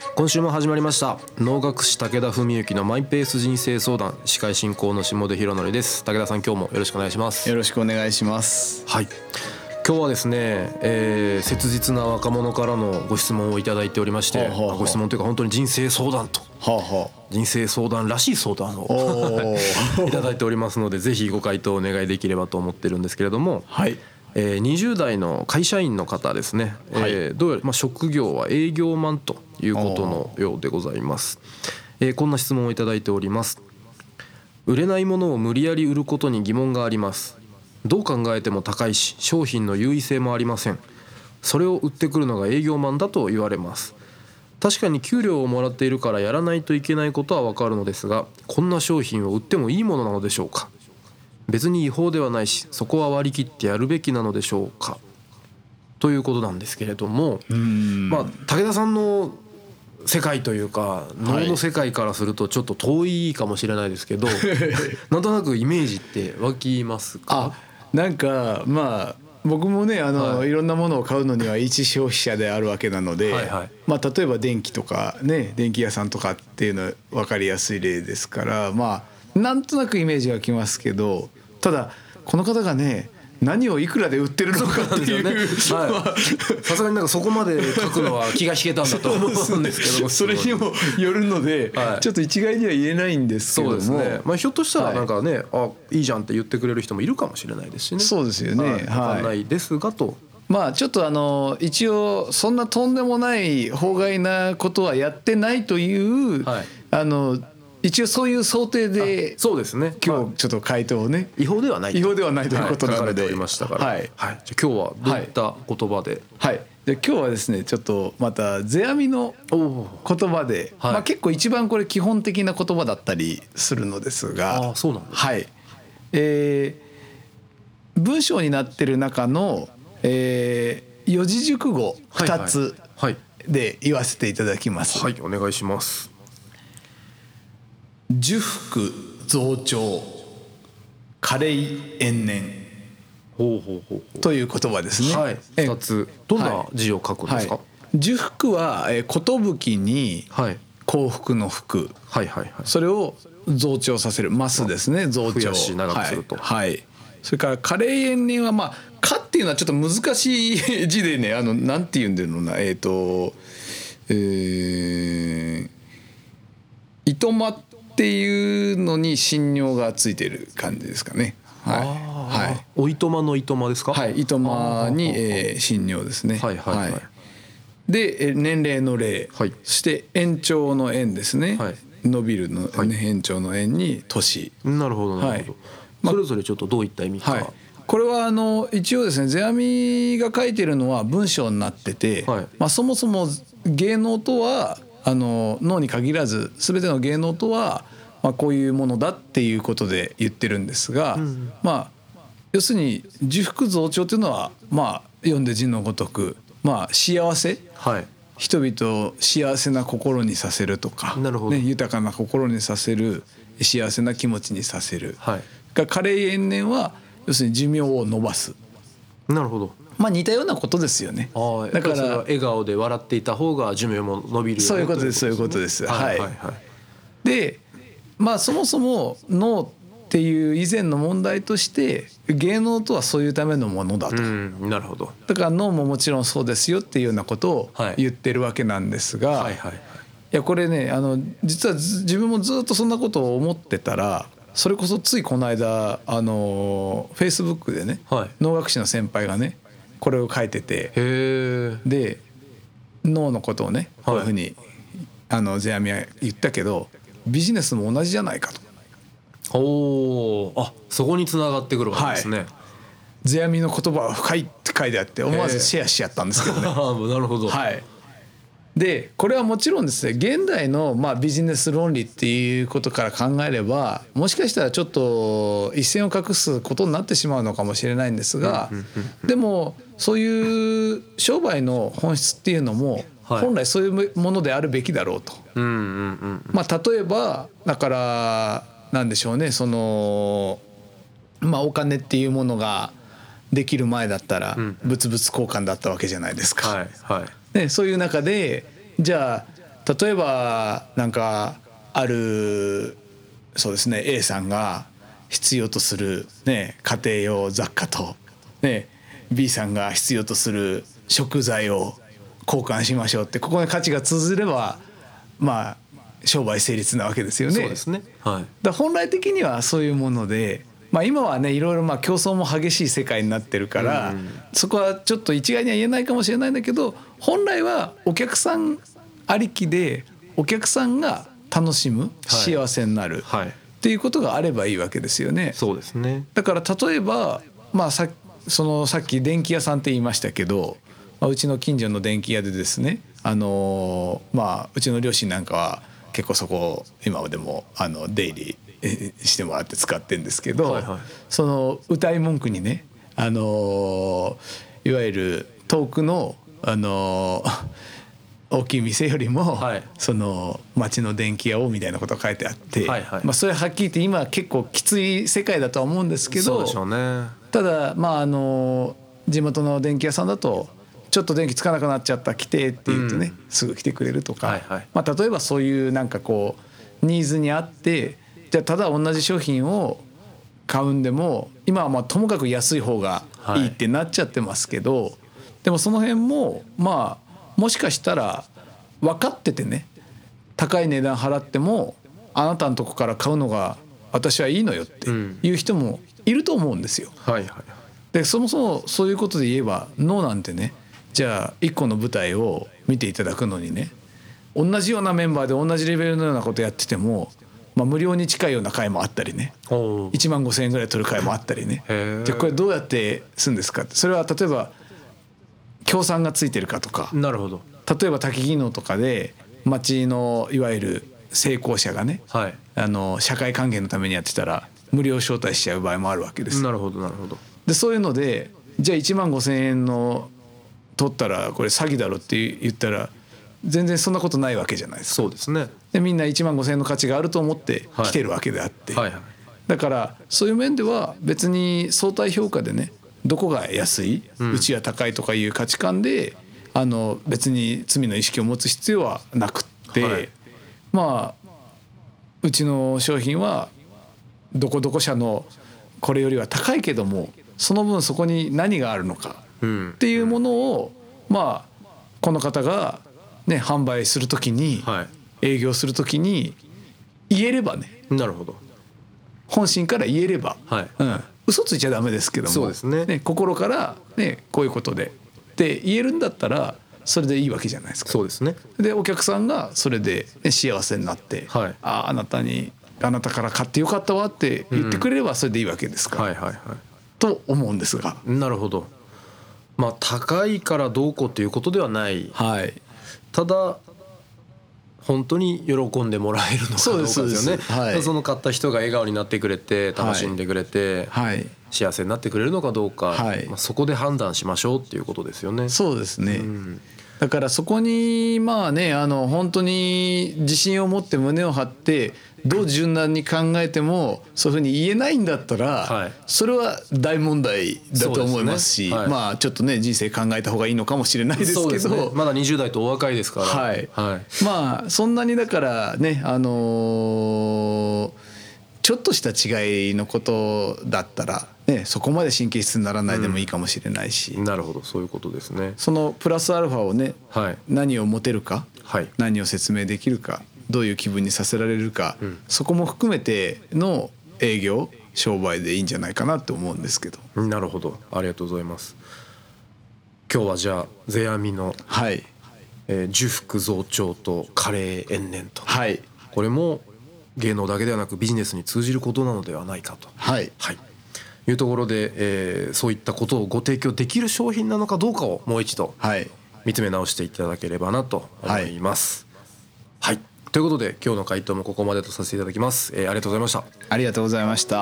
今週も始まりました能楽師武田文幸のマイペース人生相談。司会進行の下出博則です。武田さん、今日もよろしくお願いします。 よろしくお願いします。 はい、今日はですね、切実な若者からのご質問をいただいておりまして、ご質問というか本当に人生相談と、人生相談らしい相談をいただいておりますので、ぜひご回答お願いできればと思ってるんですけれども、 はい、 20代の会社員の方ですね、どうやら職業は営業マンということのようでございます。こんな質問をいただいております。売れないものを無理やり売ることに疑問があります。どう考えても高いし、商品の優位性もありません。それを売ってくるのが営業マンだと言われます。確かに給料をもらっているからやらないといけないことはわかるのですが、こんな商品を売ってもいいものなのでしょうか。別に違法ではないし、そこは割り切ってやるべきなのでしょうか、ということなんですけれども、武田さんの世界というか能の世界からするとちょっと遠いかもしれないですけど、なんとなくイメージって湧きますか？ なんか僕もねいろんなものを買うのには一消費者であるわけなので、例えば電気とかね、電気屋さんとかっていうのは分かりやすい例ですから、なんとなくイメージがきますけど、ただこの方がね何をいくらで売ってるのかっていう、 さすがになんかそこまで書くのは気が引けたんだと思うんですけどそれにもよるので、ちょっと一概には言えないんですけども、 そうですね、ひょっとしたらなんかね、いいじゃんって言ってくれる人もいるかもしれないですしね。 そうですよね、 分かんないですがと、 ちょっと一応そんなとんでもない法外なことはやってないという、一応そういう想定で、 そうですね、 今日ちょっと回答をね、 違法ではないということなので、書かれておりましたから、じゃあ今日はどういった言葉で？ で今日はですね、ちょっとまた世阿弥の言葉で、結構一番これ基本的な言葉だったりするのですが、 そうなんですね。 文章になってる中の、四字熟語2つで言わせていただきます。 はい、お願いします。 寿福増長加齢延年という言葉ですね。 2つ、どんな字を書くんですか？ 寿福は寿に幸福の福、それを増長させる、ますですね、増長、 増やし長くすると。 それから加齢延年は加っていうのはちょっと難しい字でね、なんて言うんだろうな、いとまっていうのに神妙がついてる感じですかね。 おいとまのいとまですか？ いとまに神妙ですね。で年齢の齢、そして延長の延ですね、伸びるの延長の延に年。なるほどなるほど。 それぞれちょっとどういった意味か。 これは一応ですね、世阿弥が書いてるのは文章になってて、そもそも芸能とは能に限らず全ての芸能とはこういうものだっていうことで言ってるんですが、要するに寿福増長というのは読んで字のごとく幸せ、人々を幸せな心にさせるとか、豊かな心にさせる、幸せな気持ちにさせる、加齢延年は要するに寿命を伸ばす。 なるほど。 似たようなことですよね。 だから笑顔で笑っていた方が寿命も伸びるよね。 そういうことです、そういうことです。でそもそも能っていう以前の問題として芸能とはそういうためのものだと。 なるほど。 だから能ももちろんそうですよっていうようなことを言ってるわけなんですが、いやこれね、実は自分もずっとそんなことを思ってたら、それこそついこの間Facebook でね、能楽師の先輩がねこれを書いてて、で能のことをねこういうふうに世阿弥は言ったけど、ビジネスも同じじゃないかと。 そこに繋がってくるわけですね。 世阿弥の言葉は深いって書いてあって、思わずシェアしちゃったんですけどね。 なるほど。 でこれはもちろんですね、現代のビジネス論理っていうことから考えれば、もしかしたらちょっと一線を画すことになってしまうのかもしれないんですが、でもそういう商売の本質っていうのも本来そういうものであるべきだろうと。例えばだからなんでしょうね、お金っていうものができる前だったら物々交換だったわけじゃないですか。そういう中でじゃあ例えばなんかあるそうですね A さんが必要とする、ね、家庭用雑貨と、ね、B さんが必要とする食材を交換しましょうって、ここに価値が通ずればまあ商売成立なわけですよね。 そうですね、はい、 だ本来的にはそういうもので、まあ、今はねいろいろまあ競争も激しい世界になってるから、そこはちょっと一概には言えないかもしれないんだけど、本来はお客さんありきでお客さんが楽しむ、幸せになる、はい、っていうことがあればいいわけですよね。 そうですね。 だから例えば、まあ、さっき電気屋さんって言いましたけど、まあ、うちの近所の電気屋でですね、まあ、うちの両親なんかは結構そこを今でも出入りしてもらって使ってるんですけど、はいはい、その歌い文句にね、いわゆる遠くの、大きい店よりも、はい、その町の電気屋をみたいなことが書いてあって、はいはい、まあ、それはっきり言って今結構きつい世界だとは思うんですけど、 そうでしょうね。 ただまあ地元の電気屋さんだとちょっと電気つかなくなっちゃった来てって言うとね、すぐ来てくれるとか、はいはい、まあ、例えばそういうなんかこうニーズに合って、じゃあただ同じ商品を買うんでも今はまあともかく安い方がいいってなっちゃってますけど、はい、でもその辺もまあもしかしたら分かっててね、高い値段払ってもあなたのとこから買うのが私はいいのよっていう人もいると思うんですよ。はいはい、でそもそもそういうことで言えば脳なんてね、じゃあ1個の舞台を見ていただくのにね、同じようなメンバーで同じレベルのようなことやってても、まあ、無料に近いような回もあったりね、1万5,000円ぐらい取る回もあったりね。じゃあこれどうやってするんですかって、それは例えば協賛がついてるかとか、 なるほど、 例えば多機技能とかで町のいわゆる成功者がね、はい、社会還元のためにやってたら無料招待しちゃう場合もあるわけです。 なるほどなるほど。 でそういうのでじゃあ1万5,000円の取ったらこれ詐欺だろって言ったら全然そんなことないわけじゃないですか。 そうですね。 でみんな1万5,000円の価値があると思って来てるわけであって、はいはいはい、だからそういう面では別に相対評価でね、どこが安い、うちは高いとかいう価値観で別に罪の意識を持つ必要はなくって、はい、まあうちの商品はどこどこ社のこれよりは高いけどもその分そこに何があるのかっていうものを、まあこの方がね販売するときに、はい、営業するときに言えればね、 なるほど、 本心から言えれば、はい、嘘ついちゃダメですけども、 そうですね、 心からねこういうことでって言えるんだったらそれでいいわけじゃないですか。 そうですね。でお客さんがそれで、ね、幸せになって、はい、あなたから買ってよかったわって言ってくれればそれでいいわけですから、はいはいはい、と思うんですが。 なるほど。まあ高いからどうこうということではない、はい、ただ本当に喜んでもらえるのかどうかですよね。はい、その買った人が笑顔になってくれて楽しんでくれて、はい、幸せになってくれるのかどうか、はい、まあ、そこで判断しましょうっていうことですよね。 そうですね、だからそこにまあね本当に自信を持って胸を張ってどう柔軟に考えてもそういうふうに言えないんだったら、はい、それは大問題だと思いますし、はい、まあちょっとね人生考えた方がいいのかもしれないですけど、ね、 まだ20代とお若いですから、 はいはい、まあそんなにだからねちょっとした違いのことだったら、ね、そこまで神経質にならないでもいいかもしれないし、 なるほど、そういうことですね。 そのプラスアルファをね、はい、何を持てるか、はい、何を説明できるか、どういう気分にさせられるか、そこも含めての営業商売でいいんじゃないかなと思うんですけど。 なるほど、ありがとうございます。今日はじゃあ世阿弥の、はい、受福増長と加齢延年と、はい、これも芸能だけではなくビジネスに通じることなのではないかと、はいはい、いうところで、そういったことをご提供できる商品なのかどうかをもう一度見つめ直していただければなと思います。はい、はい、ということで今日の回答もここまでとさせていただきます。ありがとうございました。 ありがとうございました。